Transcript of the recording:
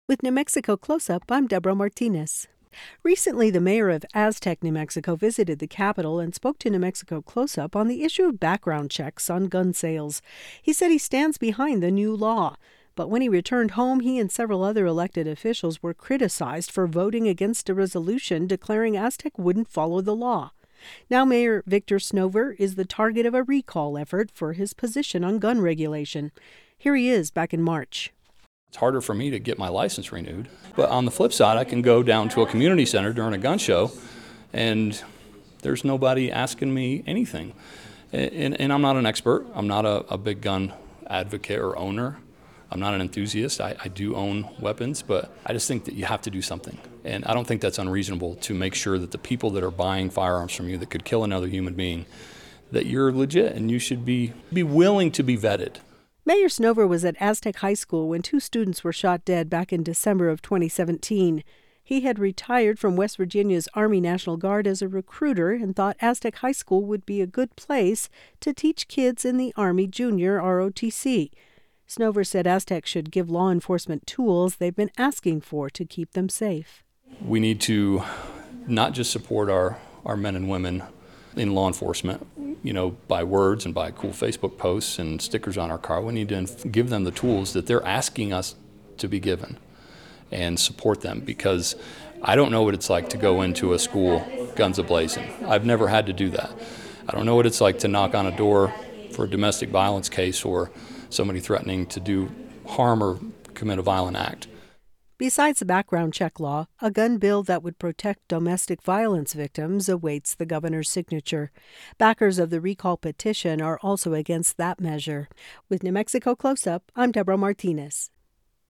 With New Mexico Close-Up, I'm Deborah Martinez. Recently, the mayor of Aztec, New Mexico, visited the Capitol and spoke to New Mexico Close-Up on the issue of background checks on gun sales. He said he stands behind the new law. But when he returned home, he and several other elected officials were criticized for voting against a resolution declaring Aztec wouldn't follow the law. Now Mayor Victor Snover is the target of a recall effort for his position on gun regulation. Here he is back in March. It's harder for me to get my license renewed. But on the flip side, I can go down to a community center during a gun show, and there's nobody asking me anything. And I'm not an expert. I'm not a big gun advocate or owner. I'm not an enthusiast. I do own weapons, but I just think that you have to do something. And I don't think that's unreasonable to make sure that the people that are buying firearms from you that could kill another human being, that you're legit and you should be willing to be vetted. Mayor Snover was at Aztec High School when 2 students were shot dead back in December of 2017. He had retired from West Virginia's Army National Guard as a recruiter and thought Aztec High School would be a good place to teach kids in the Army Junior ROTC. Snover said Aztec should give law enforcement tools they've been asking for to keep them safe. We need to not just support our men and women in law enforcement, by words and by cool Facebook posts and stickers on our car. We need to give them the tools that they're asking us to be given and support them, because I don't know what it's like to go into a school guns a-blazing. I've never had to do that. I don't know what it's like to knock on a door for a domestic violence case or somebody threatening to do harm or commit a violent act. Besides the background check law, a gun bill that would protect domestic violence victims awaits the governor's signature. Backers of the recall petition are also against that measure. With New Mexico Close-Up, I'm Deborah Martinez.